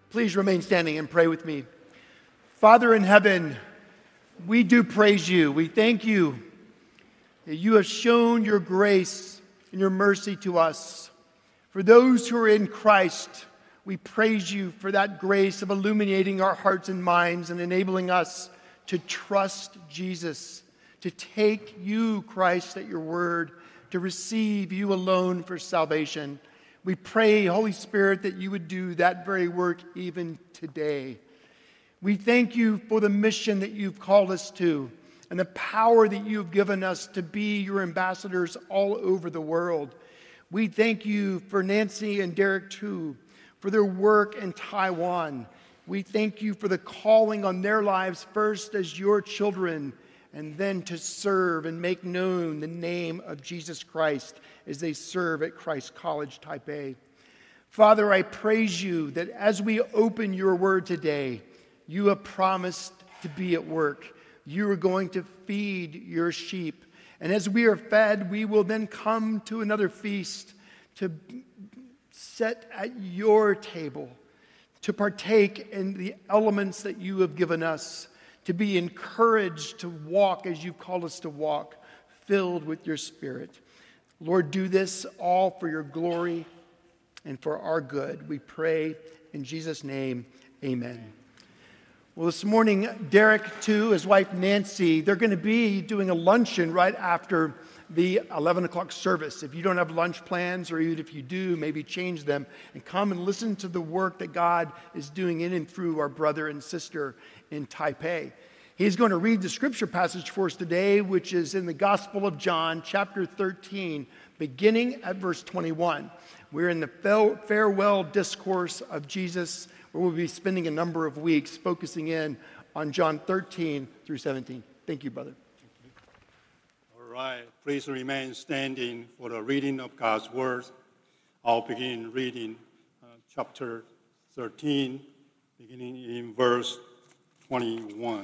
Please remain standing and pray with me. Father in heaven, we do praise you. We thank you that you have shown your grace and your mercy to us. For those who are in Christ, we praise you for that grace of illuminating our hearts and minds and enabling us to trust Jesus, to take you, Christ, at your word, to receive you alone for salvation. We pray, Holy Spirit, that you would do that very work even today. We thank you for the mission that you've called us to and the power that you've given us to be your ambassadors all over the world. We thank you for Nancy and Derek, too, for their work in Taiwan. We thank you for the calling on their lives first as your children and then to serve and make known the name of Jesus Christ as they serve at Christ College, Taipei. Father, I praise you that as we open your word today, you have promised to be at work. You are going to feed your sheep. And as we are fed, we will then come to another feast to sit at your table, to partake in the elements that you have given us, to be encouraged to walk as you've called us to walk, filled with your Spirit. Lord, do this all for your glory and for our good. We pray in Jesus' name, amen. Well, this morning, Derek, too, his wife Nancy, they're going to be doing a luncheon right after the 11 o'clock service. If you don't have lunch plans, or even if you do, maybe change them and come and listen to the work that God is doing in and through our brother and sister in Taipei. He's going to read the scripture passage for us today, which is in the Gospel of John, chapter 13, beginning at verse 21. We're in the farewell discourse of Jesus, where we'll be spending a number of weeks focusing in on John 13 through 17. Thank you, brother. All right. Please remain standing for the reading of God's word. I'll begin reading chapter 13, beginning in verse 21.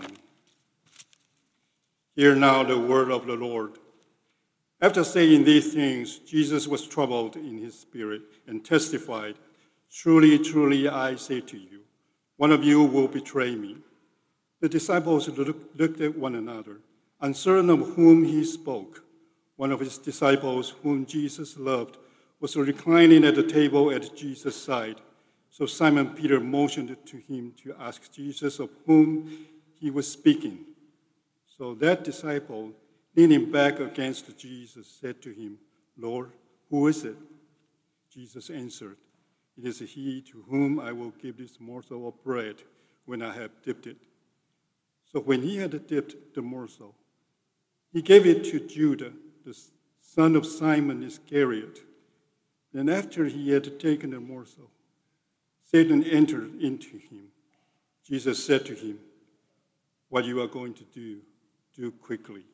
Hear now the word of the Lord. After saying these things, Jesus was troubled in his spirit and testified, "Truly, truly, I say to you, one of you will betray me." The disciples looked at one another, uncertain of whom he spoke. One of his disciples, whom Jesus loved, was reclining at the table at Jesus' side. So Simon Peter motioned to him to ask Jesus of whom he was speaking. So that disciple, leaning back against Jesus, said to him, "Lord, who is it?" Jesus answered, "It is he to whom I will give this morsel of bread when I have dipped it." So when he had dipped the morsel, he gave it to Judas, the son of Simon Iscariot. Then after he had taken the morsel, Satan entered into him. Jesus said to him, "What you are going to do quickly."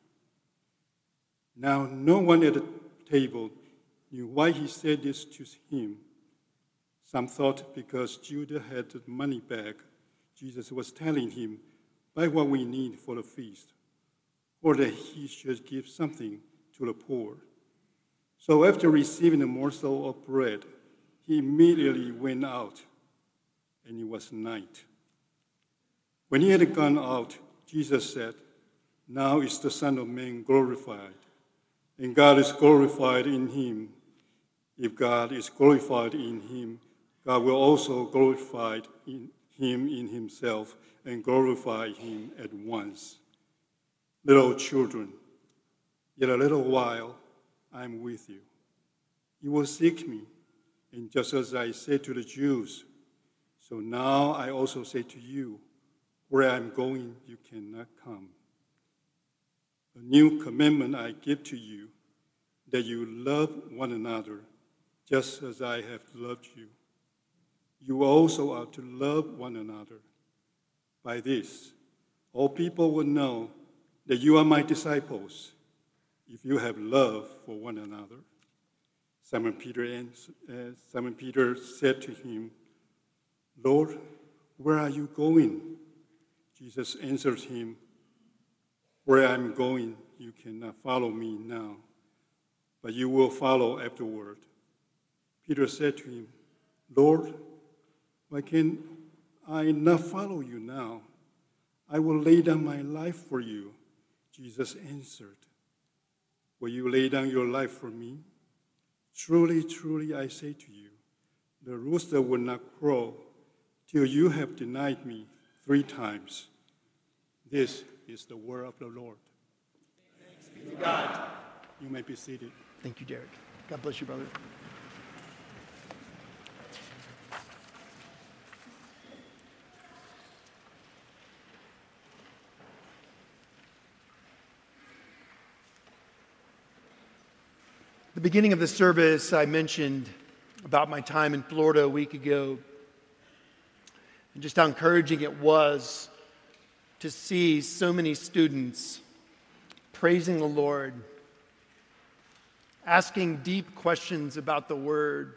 Now no one at the table knew why he said this to him. Some thought because Judas had the money back, Jesus was telling him, "Buy what we need for the feast," or that he should give something to the poor. So after receiving a morsel of bread, he immediately went out, and it was night. When he had gone out, Jesus said, "Now is the Son of Man glorified, and God is glorified in him. If God is glorified in him, God will also glorify him in himself and glorify him at once. Little children, yet a little while I am with you. You will seek me, and just as I said to the Jews, so now I also say to you, where I am going, you cannot come. A new commandment I give to you, that you love one another, just as I have loved you. You also are to love one another. By this, all people will know that you are my disciples, if you have love for one another." Simon Peter said to him, "Lord, where are you going?" Jesus answered him, "Where I am going, you cannot follow me now, but you will follow afterward." Peter said to him, "Lord, why can't I not follow you now. I will lay down my life for you. Jesus answered, will you lay down your life for me? Truly, truly, I say to you, the rooster will not crow till you have denied me 3 times. This is the word of the Lord. Thanks be to God. You may be seated. Thank you, Derek. God bless you, brother. At the beginning of the service, I mentioned about my time in Florida a week ago and just how encouraging it was to see so many students praising the Lord, asking deep questions about the Word.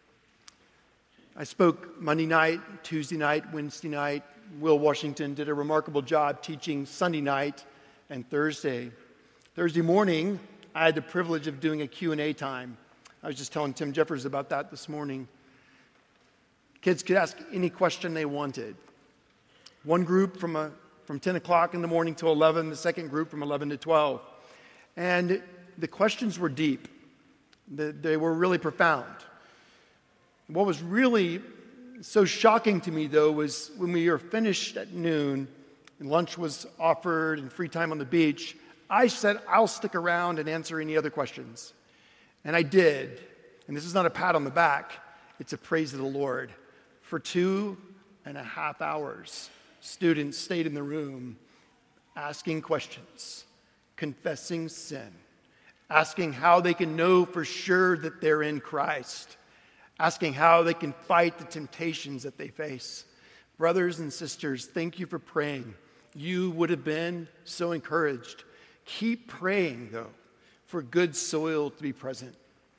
I spoke Monday night, Tuesday night, Wednesday night. Will Washington did a remarkable job teaching Sunday night and Thursday. Thursday morning, I had the privilege of doing a Q&A time. I was just telling Tim Jeffers about that this morning. Kids could ask any question they wanted. One group from 10 o'clock in the morning till 11, the second group from 11 to 12. And the questions were deep. They were really profound. What was really so shocking to me, though, was when we were finished at noon and lunch was offered and free time on the beach, I said, I'll stick around and answer any other questions. And I did. And this is not a pat on the back. It's a praise of the Lord. For 2.5 hours, students stayed in the room asking questions, confessing sin, asking how they can know for sure that they're in Christ, asking how they can fight the temptations that they face. Brothers and sisters, thank you for praying. You would have been so encouraged. Keep praying, though, for good soil to be present.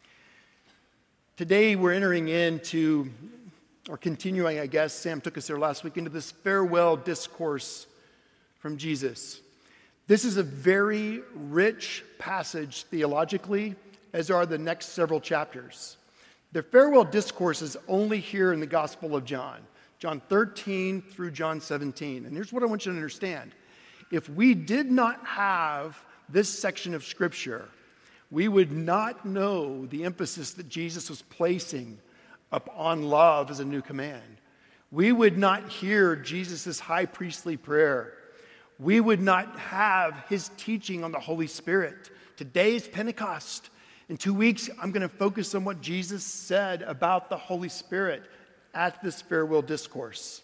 Today we're entering into, or continuing, I guess, Sam took us there last week, into this farewell discourse from Jesus. This is a very rich passage theologically, as are the next several chapters. The farewell discourse is only here in the Gospel of John, John 13 through John 17. And here's what I want you to understand. If we did not have this section of Scripture, we would not know the emphasis that Jesus was placing upon love as a new command. We would not hear Jesus' high priestly prayer. We would not have his teaching on the Holy Spirit. Today is Pentecost. In 2 weeks, I'm going to focus on what Jesus said about the Holy Spirit at this farewell discourse.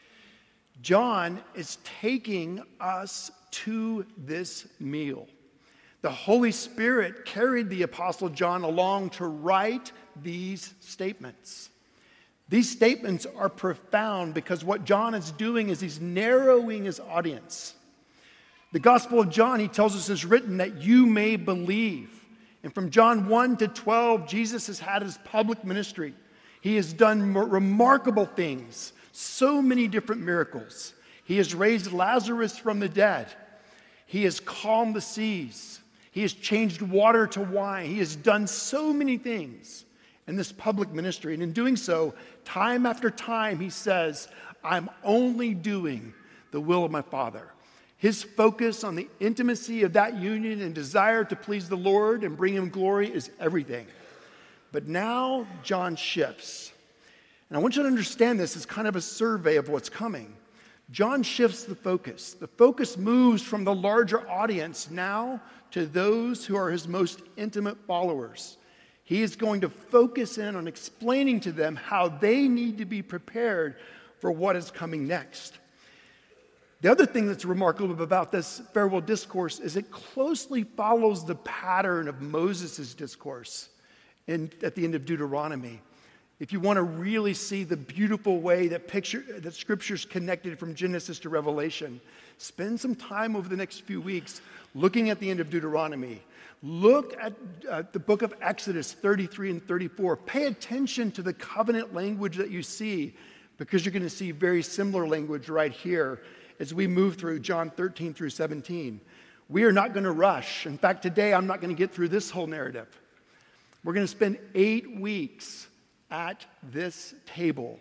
John is taking us to this meal. The Holy Spirit carried the Apostle John along to write these statements. These statements are profound because what John is doing is he's narrowing his audience. The Gospel of John, he tells us, is written that you may believe. And from John 1 to 12, Jesus has had his public ministry. He has done remarkable things, so many different miracles. He has raised Lazarus from the dead. He has calmed the seas. He has changed water to wine. He has done so many things in this public ministry. And in doing so, time after time, he says, I'm only doing the will of my Father. His focus on the intimacy of that union and desire to please the Lord and bring him glory is everything. But now John shifts. And I want you to understand this as kind of a survey of what's coming. John shifts the focus. The focus moves from the larger audience now to those who are his most intimate followers. He is going to focus in on explaining to them how they need to be prepared for what is coming next. The other thing that's remarkable about this farewell discourse is it closely follows the pattern of Moses' discourse at the end of Deuteronomy. If you want to really see the beautiful way that Scripture's connected from Genesis to Revelation, spend some time over the next few weeks looking at the end of Deuteronomy. Look at the book of Exodus 33 and 34. Pay attention to the covenant language that you see, because you're going to see very similar language right here as we move through John 13 through 17. We are not going to rush. In fact, today I'm not going to get through this whole narrative. We're going to spend 8 weeks at this table,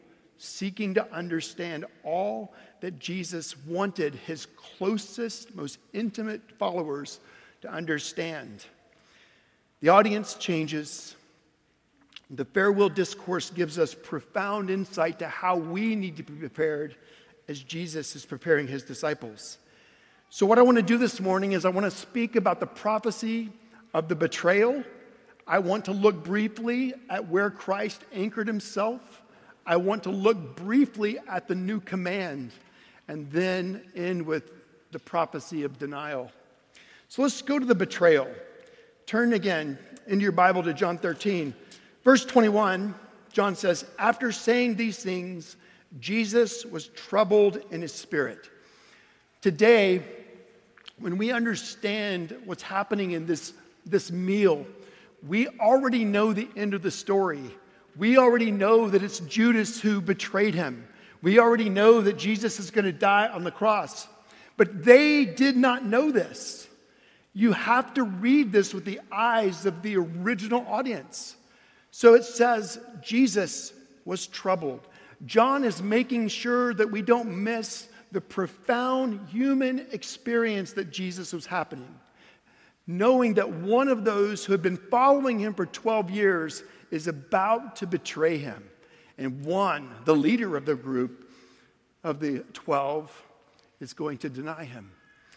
seeking to understand all that Jesus wanted his closest, most intimate followers to understand. The audience changes. The farewell discourse gives us profound insight to how we need to be prepared as Jesus is preparing his disciples. So what I want to do this morning is I want to speak about the prophecy of the betrayal. I want to look briefly at where Christ anchored himself. I want to look briefly at the new command, and then end with the prophecy of denial. So let's go to the betrayal. Turn again into your Bible to John 13. Verse 21, John says, after saying these things, Jesus was troubled in his spirit. Today, when we understand what's happening in this meal, we already know the end of the story. We already know that it's Judas who betrayed him. We already know that Jesus is going to die on the cross. But they did not know this. You have to read this with the eyes of the original audience. So it says Jesus was troubled. John is making sure that we don't miss the profound human experience that Jesus was happening. Knowing that one of those who had been following him for 12 years is about to betray him. And one, the leader of the group of the 12, is going to deny him.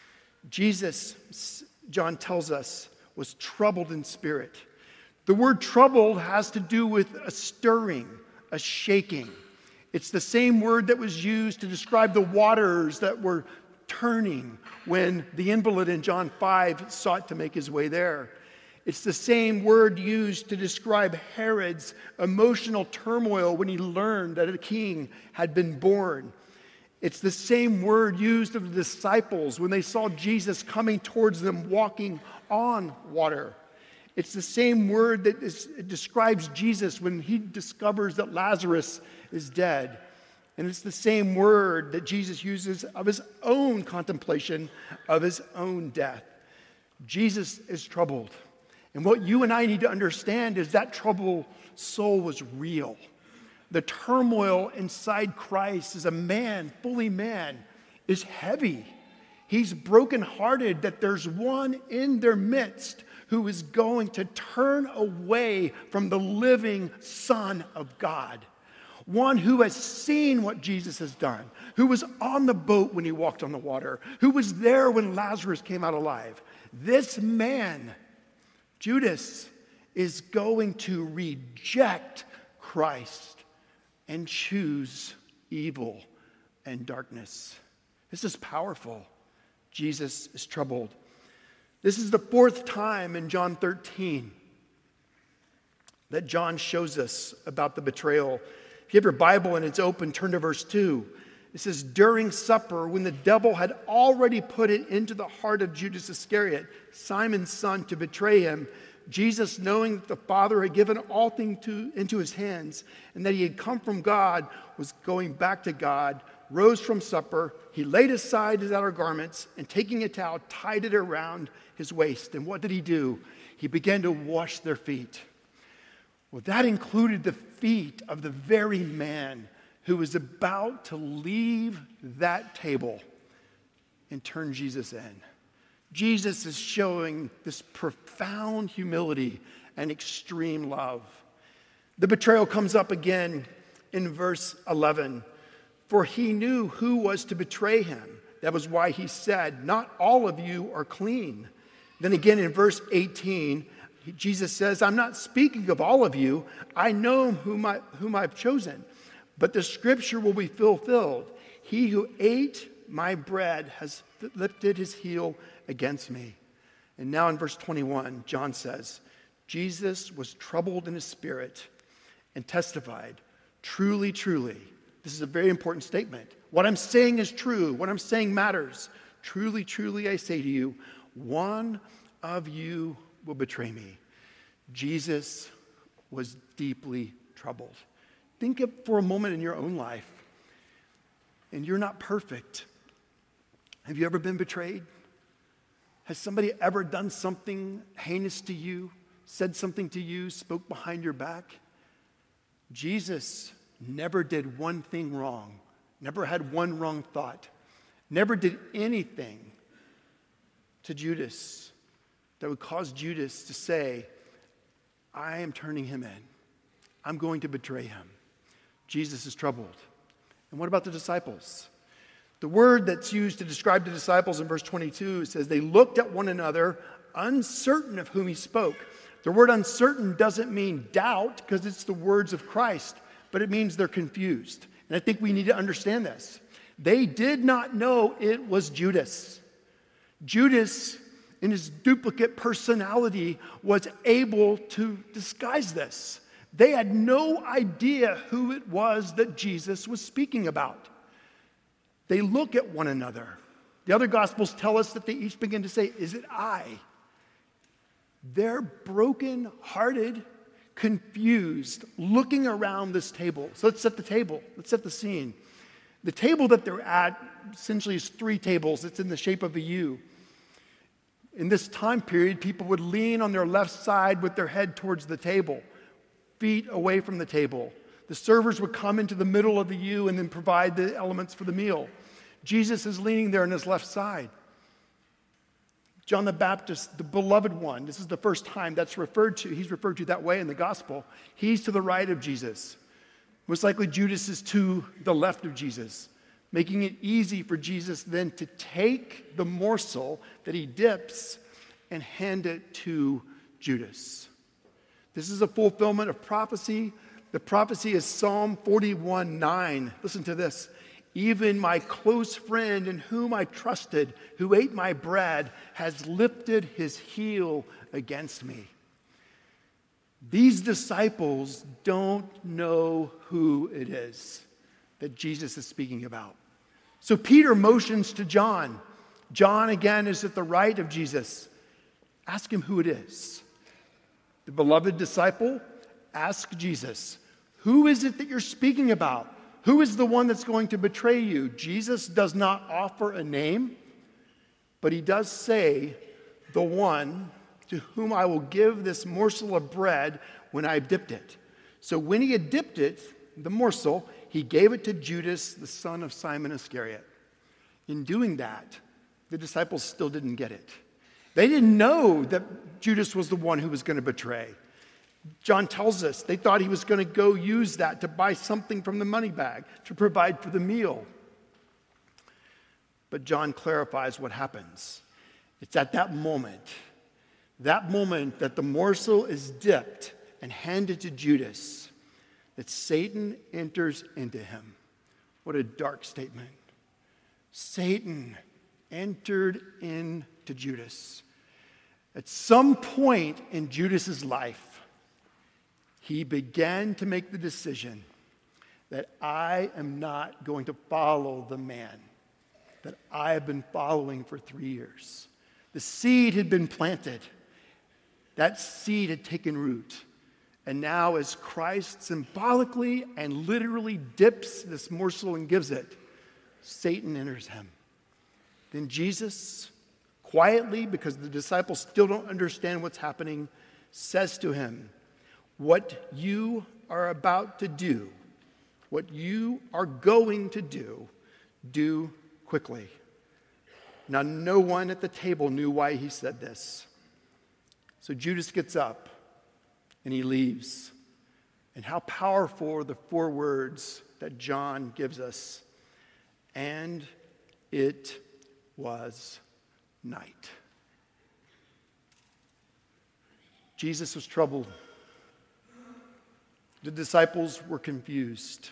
Jesus, John tells us, was troubled in spirit. The word troubled has to do with a stirring, a shaking. It's the same word that was used to describe the waters that were turning when the invalid in John 5 sought to make his way there. It's the same word used to describe Herod's emotional turmoil when he learned that a king had been born. It's the same word used of the disciples when they saw Jesus coming towards them walking on water. It's the same word that describes Jesus when he discovers that Lazarus is dead. And it's the same word that Jesus uses of his own contemplation of his own death. Jesus is troubled. And what you and I need to understand is that troubled soul was real. The turmoil inside Christ as a man, fully man, is heavy. He's brokenhearted that there's one in their midst who is going to turn away from the living Son of God. One who has seen what Jesus has done, who was on the boat when he walked on the water, who was there when Lazarus came out alive. This man, Judas, is going to reject Christ and choose evil and darkness. This is powerful. Jesus is troubled. This is the fourth time in John 13 that John shows us about the betrayal. If you have your Bible and it's open, turn to verse 2. It says, during supper, when the devil had already put it into the heart of Judas Iscariot, Simon's son, to betray him, Jesus, knowing that the Father had given all things into his hands and that he had come from God, was going back to God, rose from supper. He laid aside his outer garments and taking a towel, tied it around his waist. And what did he do? He began to wash their feet. Well, that included the feet of the very man who was about to leave that table and turn Jesus in. Jesus is showing this profound humility and extreme love. The betrayal comes up again in verse 11. For he knew who was to betray him. That was why he said, not all of you are clean. Then again in verse 18, Jesus says, I'm not speaking of all of you. I know whom I've chosen. But the scripture will be fulfilled. He who ate my bread has lifted his heel against me. And now in verse 21, John says, Jesus was troubled in his spirit and testified, truly, truly. This is a very important statement. What I'm saying is true. What I'm saying matters. Truly, truly, I say to you, one of you will betray me. Jesus was deeply troubled. Think of for a moment in your own life, and you're not perfect. Have you ever been betrayed? Has somebody ever done something heinous to you, said something to you, spoke behind your back? Jesus never did one thing wrong, never had one wrong thought, never did anything to Judas that would cause Judas to say, I am turning him in. I'm going to betray him. Jesus is troubled. And what about the disciples? The word that's used to describe the disciples in verse 22 says they looked at one another, uncertain of whom he spoke. The word uncertain doesn't mean doubt because it's the words of Christ, but it means they're confused. And I think we need to understand this. They did not know it was Judas. Judas, in his duplicate personality, was able to disguise this. They had no idea who it was that Jesus was speaking about. They look at one another. The other Gospels tell us that they each begin to say, is it I? They're broken-hearted, confused, looking around this table. So let's set the table. Let's set the scene. The table that they're at essentially is 3 tables. It's in the shape of a U. In this time period, people would lean on their left side with their head towards the table, feet away from the table. The servers would come into the middle of the U and then provide the elements for the meal. Jesus is leaning there on his left side. John the Baptist, the beloved one, this is the first time that's referred to. He's referred to that way in the gospel. He's to the right of Jesus. Most likely Judas is to the left of Jesus, making it easy for Jesus then to take the morsel that he dips and hand it to Judas. This is a fulfillment of prophecy. The prophecy is Psalm 41:9. Listen to this. Even my close friend in whom I trusted, who ate my bread, has lifted his heel against me. These disciples don't know who it is that Jesus is speaking about. So Peter motions to John. John, again, is at the right of Jesus. Ask him who it is. The beloved disciple, ask Jesus, who is it that you're speaking about? Who is the one that's going to betray you? Jesus does not offer a name, but he does say, the one to whom I will give this morsel of bread when I've dipped it. So when he had dipped it, the morsel, he gave it to Judas, the son of Simon Iscariot. In doing that, the disciples still didn't get it. They didn't know that Judas was the one who was going to betray. John tells us they thought he was going to go use that to buy something from the money bag to provide for the meal. But John clarifies what happens. It's at that moment that the morsel is dipped and handed to Judas, that Satan enters into him. What a dark statement. Satan entered into Judas. At some point in Judas's life, he began to make the decision that I am not going to follow the man that I have been following for 3 years. The seed had been planted. That seed had taken root. And now as Christ symbolically and literally dips this morsel and gives it, Satan enters him. Then Jesus, quietly, because the disciples still don't understand what's happening, says to him, what you are about to do, what you are going to do, do quickly. Now, no one at the table knew why he said this. So Judas gets up and he leaves. And how powerful are the 4 words that John gives us. And it was night. Jesus was troubled. The disciples were confused.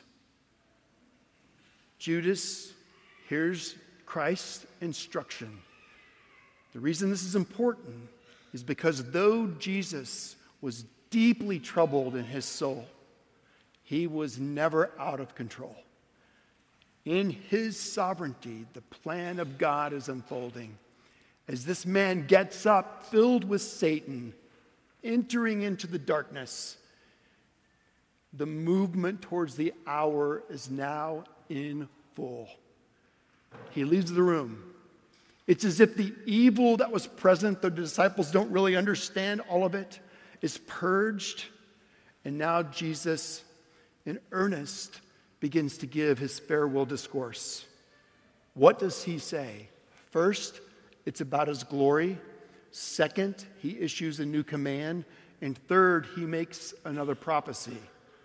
Judas hears Christ's instruction. The reason this is important is because though Jesus was deeply troubled in his soul, he was never out of control. In his sovereignty, the plan of God is unfolding. As this man gets up, filled with Satan, entering into the darkness, the movement towards the hour is now in full. He leaves the room. It's as if the evil that was present, the disciples don't really understand all of it, is purged. And now Jesus, in earnest, begins to give his farewell discourse. What does he say? First, it's about his glory. Second, he issues a new command. And third, he makes another prophecy.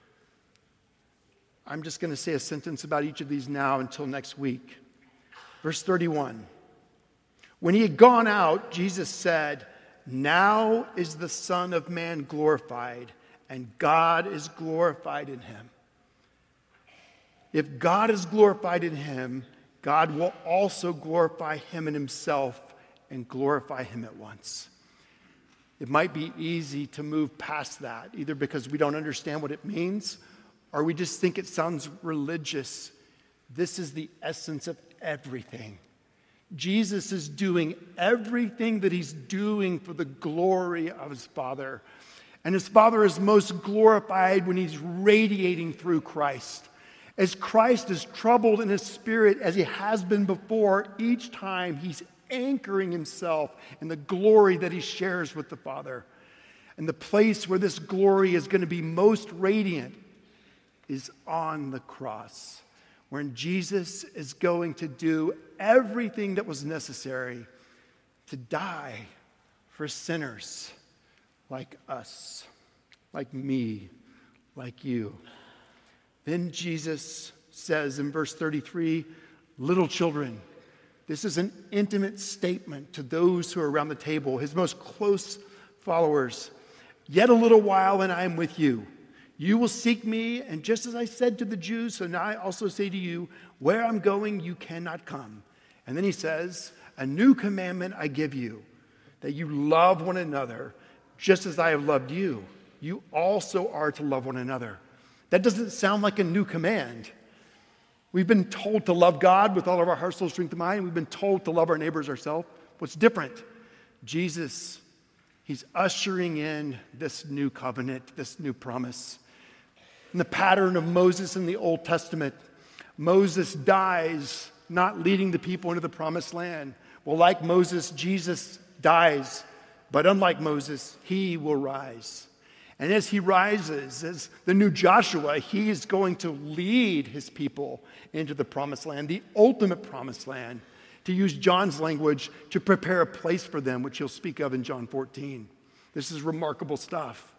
I'm just going to say a sentence about each of these now until next week. Verse 31. When he had gone out, Jesus said, "Now is the Son of Man glorified, and God is glorified in him." If God is glorified in him, God will also glorify him in himself and glorify him at once. It might be easy to move past that, either because we don't understand what it means or we just think it sounds religious. This is the essence of everything. Jesus is doing everything that he's doing for the glory of his Father. And his Father is most glorified when he's radiating through Christ. As Christ is troubled in his spirit as he has been before, each time he's anchoring himself in the glory that he shares with the Father. And the place where this glory is going to be most radiant is on the cross, when Jesus is going to do everything that was necessary to die for sinners like us, like me, like you. Then Jesus says in verse 33, "Little children," this is an intimate statement to those who are around the table, his most close followers. "Yet a little while and I am with you. You will seek me, and just as I said to the Jews, so now I also say to you, where I'm going, you cannot come." And then he says, "A new commandment I give you, that you love one another, just as I have loved you. You also are to love one another." That doesn't sound like a new command. We've been told to love God with all of our heart, soul, strength, and mind. We've been told to love our neighbors ourselves. What's different? Jesus, he's ushering in this new covenant, this new promise. In the pattern of Moses in the Old Testament, Moses dies not leading the people into the promised land. Well, like Moses, Jesus dies, but unlike Moses, he will rise. And as he rises, as the new Joshua, he is going to lead his people into the promised land, the ultimate promised land, to use John's language, to prepare a place for them, which he'll speak of in John 14. This is remarkable stuff.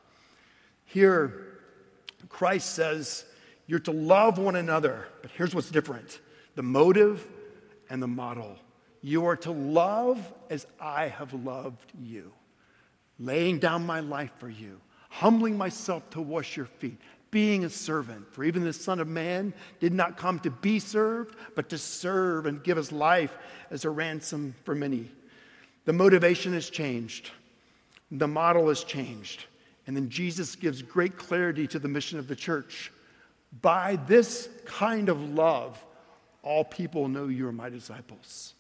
Here, Christ says, you're to love one another, but here's what's different: the motive and the model. You are to love as I have loved you, laying down my life for you, humbling myself to wash your feet, being a servant. For even the Son of Man did not come to be served, but to serve and give his life as a ransom for many. The motivation has changed. The model has changed. And then Jesus gives great clarity to the mission of the church. By this kind of love, all people know you are my disciples.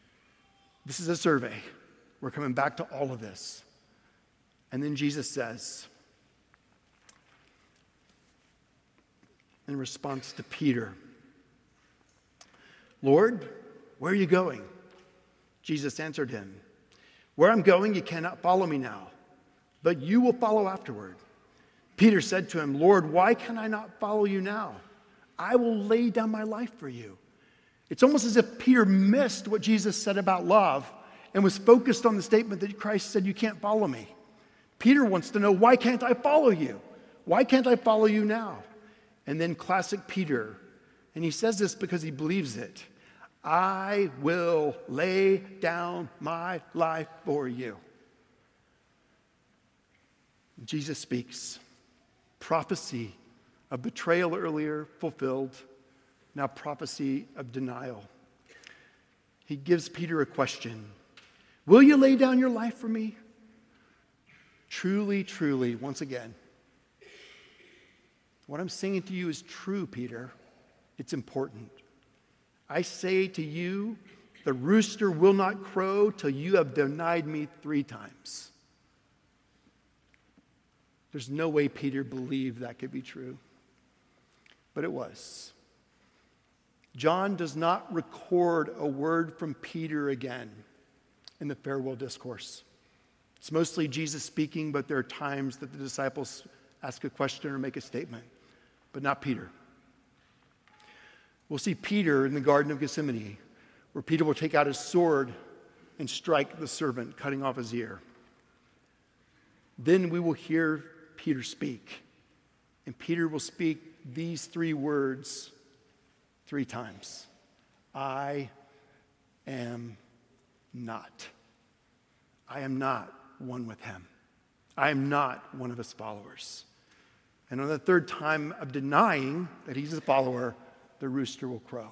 This is a survey. We're coming back to all of this. And then Jesus says, in response to Peter, "Lord, where are you going?" Jesus answered him, "Where I'm going, you cannot follow me now, but you will follow afterward." Peter said to him, "Lord, why can I not follow you now? I will lay down my life for you." It's almost as if Peter missed what Jesus said about love and was focused on the statement that Christ said, "You can't follow me." Peter wants to know, why can't I follow you? Why can't I follow you now? And then classic Peter, and he says this because he believes it, "I will lay down my life for you." Jesus speaks. Prophecy of betrayal earlier fulfilled, now prophecy of denial. He gives Peter a question. Will you lay down your life for me? Truly, truly, once again, what I'm saying to you is true, Peter. It's important. I say to you, the rooster will not crow till you have denied me 3 times. There's no way Peter believed that could be true, but it was. John does not record a word from Peter again in the farewell discourse. It's mostly Jesus speaking, but there are times that the disciples ask a question or make a statement, but not Peter. We'll see Peter in the Garden of Gethsemane, where Peter will take out his sword and strike the servant, cutting off his ear. Then we will hear Peter speak. And Peter will speak these 3 words 3 times. I am not. I am not one with him. I am not one of his followers. And on the 3rd time of denying that he's a follower, the rooster will crow.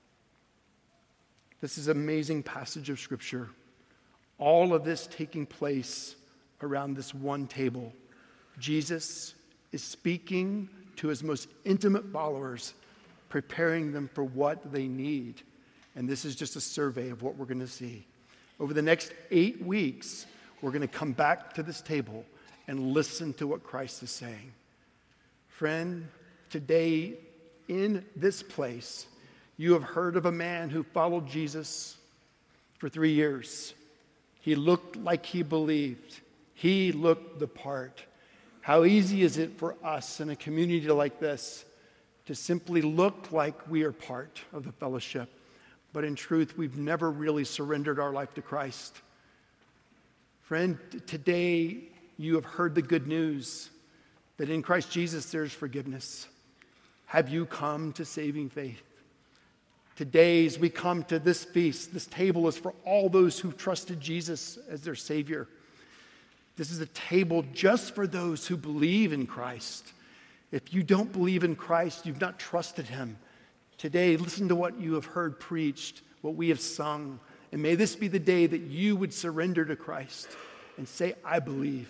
This is an amazing passage of Scripture. All of this taking place around this one table. Jesus is speaking to his most intimate followers, preparing them for what they need. And this is just a survey of what we're going to see. Over the next 8 weeks, we're going to come back to this table and listen to what Christ is saying. Friend, today in this place, you have heard of a man who followed Jesus for 3 years. He looked like he believed. He looked the part. How easy is it for us in a community like this to simply look like we are part of the fellowship, but in truth, we've never really surrendered our life to Christ. Friend, today you have heard the good news that in Christ Jesus there's forgiveness. Have you come to saving faith? Today, as we come to this feast, this table is for all those who trusted Jesus as their Savior. This is a table just for those who believe in Christ. If you don't believe in Christ, you've not trusted him. Today, listen to what you have heard preached, what we have sung. And may this be the day that you would surrender to Christ and say, I believe.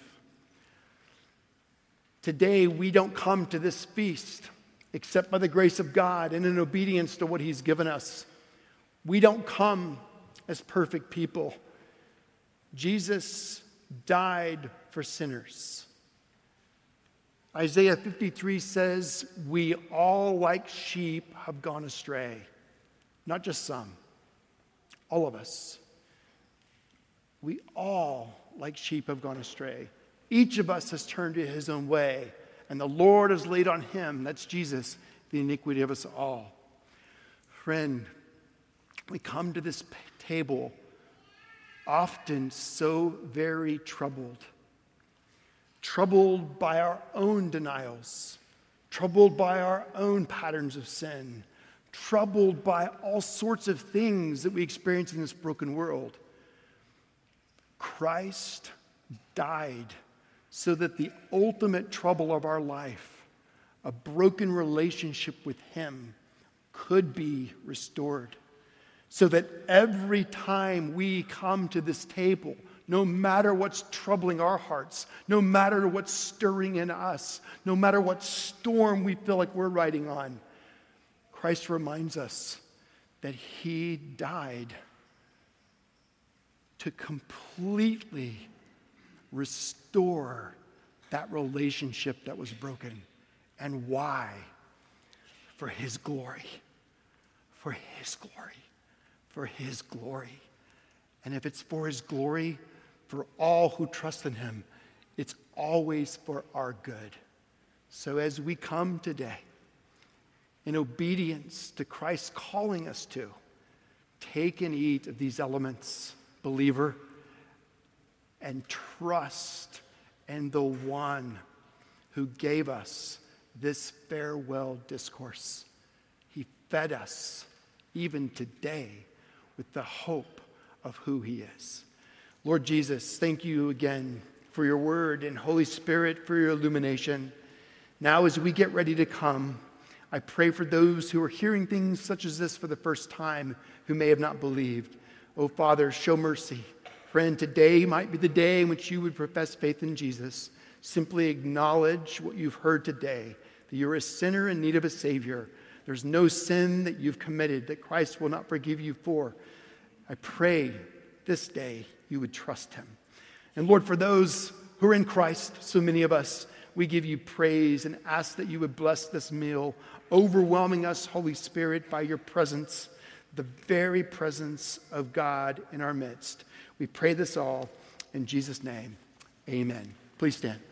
Today, we don't come to this feast except by the grace of God and in obedience to what he's given us. We don't come as perfect people. Jesus died for sinners. Isaiah 53 says, we all like sheep have gone astray. Not just some, all of us. We all like sheep have gone astray. Each of us has turned to his own way, and the Lord has laid on him, that's Jesus, the iniquity of us all. Friend, we come to this table often so very troubled by our own denials, troubled by our own patterns of sin, troubled by all sorts of things that we experience in this broken world. Christ died so that the ultimate trouble of our life, a broken relationship with him, could be restored. So that every time we come to this table, no matter what's troubling our hearts, no matter what's stirring in us, no matter what storm we feel like we're riding on, Christ reminds us that he died to completely restore that relationship that was broken. And why? For his glory. For his glory. For his glory. And if it's for his glory, for all who trust in him, it's always for our good. So as we come today, in obedience to Christ calling us to, take and eat of these elements, believer, and trust in the one who gave us this farewell discourse. He fed us, even today, with the hope of who he is. Lord Jesus, thank you again for your word, and Holy Spirit for your illumination. Now as we get ready to come, I pray for those who are hearing things such as this for the first time, who may have not believed. Oh Father, show mercy. Friend, today might be the day in which you would profess faith in Jesus. Simply acknowledge what you've heard today, that you're a sinner in need of a Savior. There's no sin that you've committed that Christ will not forgive you for. I pray this day you would trust him. And Lord, for those who are in Christ, so many of us, we give you praise and ask that you would bless this meal, overwhelming us, Holy Spirit, by your presence, the very presence of God in our midst. We pray this all in Jesus' name. Amen. Please stand.